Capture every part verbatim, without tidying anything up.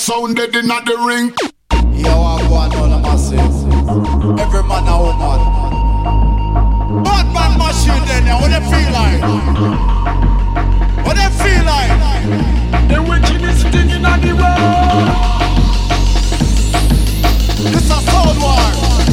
sounded in at the ring. Yo, I want all the masses. Every man a woman. Bad man machine then, yeah. What they feel like? What they feel like? The wickedest thing in the world. This a sound war.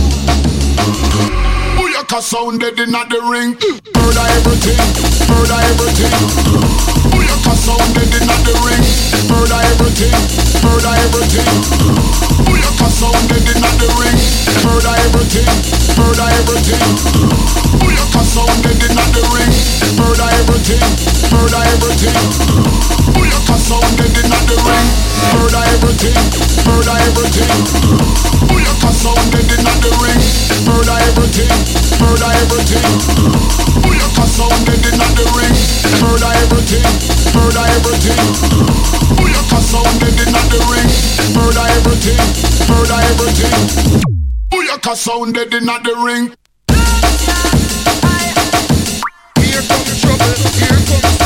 Booyaka sounded in at the ring. Murder everything, murder everything. Booyaka sounded in at the ring. Murder everything, murder everything. Booyaka sounded in at the ring. Murder everything, murder everything. Booyaka sounded in at the ring. Murder everything, murder everything. Booyaka sounded in at the ring. Murder everything, murder everything. Booyaka sounded in at the ring. Murder everything, murder everything. Booyaka sounded in at the ring. Murder everything, murder everything. Booyaka sounded in at the ring. Murder everything, murder everything. Booyaka sounded in at the ring. Here comes trouble, here comes